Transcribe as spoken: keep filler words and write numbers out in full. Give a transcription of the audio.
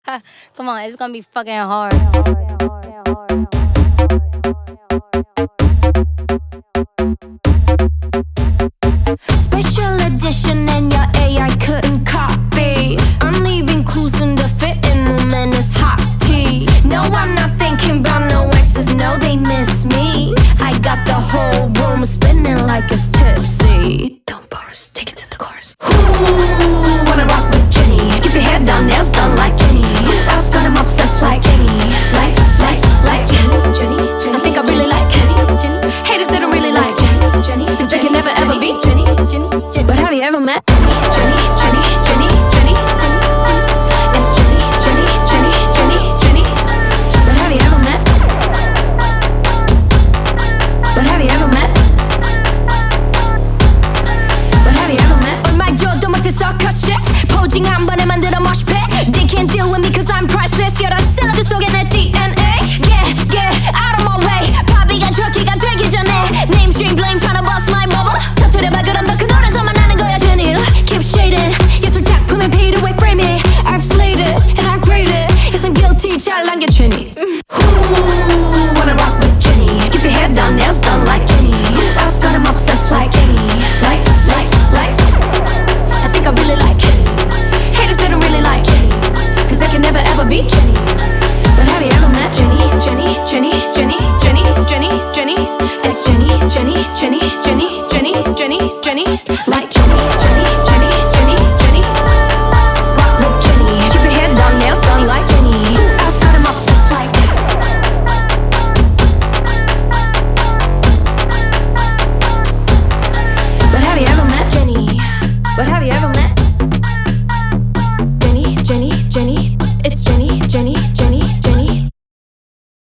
Come on, it's gonna be fucking hard. Special edition and your A I couldn't copy. I'm leaving clues in the fitting room and it's hot tea. No, I'm not thinking about no exes, no, they miss me. I got the whole room spinning like it's tipsy. Don't burst, take it to the chorus. Ooh, wanna rock with Jenny. Keep your hair done, nails done like Jenny. Who else got 'em obsessed like Jenny? Like, like, like Jenny, Jenny, Jenny. I think I really like Jenny, Jenny. Haters that don't really like Jenny, Jenny. Cause they can never ever be Jenny, Jenny, Jenny. But have you ever met Jenny, Jenny, Jenny, Jenny, Jenny, Jenny? It's Jenny, Jenny, Jenny, Jenny, Jenny. But have you ever met? But have you ever met? But have you ever met? 얼마 줘도 못해 circus shit. 포징 한 번에 만들어 mosh pit. They can't deal with me cause I'm priceless. You're the 샐러드 속에 내 D N A. Yeah, yeah, out of my way. 바비가 트럭키가 되기 전에 Namestream blame tryna bust my bubble. 터뜨려봐 그럼 너 그 노래서만 나는 거야 Jenny. Keep shading 예술 작품에 paid away frame it. I've slayed it and I've graded. Yes I'm guilty 잘난 게 Jenny. Ooh, wanna rock with Jenny. Keep your hair done, nails done like Jenny. Who else got 'em obsessed like Jenny? Like, like, like I think I really like Jenny. Haters they don't really like Jenny. Cause they can never ever be Jenny. But have you ever met Jenny, Jenny, Jenny, Jenny, Jenny, Jenny, Jenny? It's Jenny, Jenny, Jenny, Jenny, Jenny, Jenny, Jenny. Like Jenny, Jenny, Jenny, Jenny, Jenny. Rock with Jenny. Keep your hair done, nails done like Jenny. Who else got 'em obsessed like? But have you ever met Jenny? But have you ever met Jenny, Jenny, Jenny? It's Jenny, Jenny, Jenny.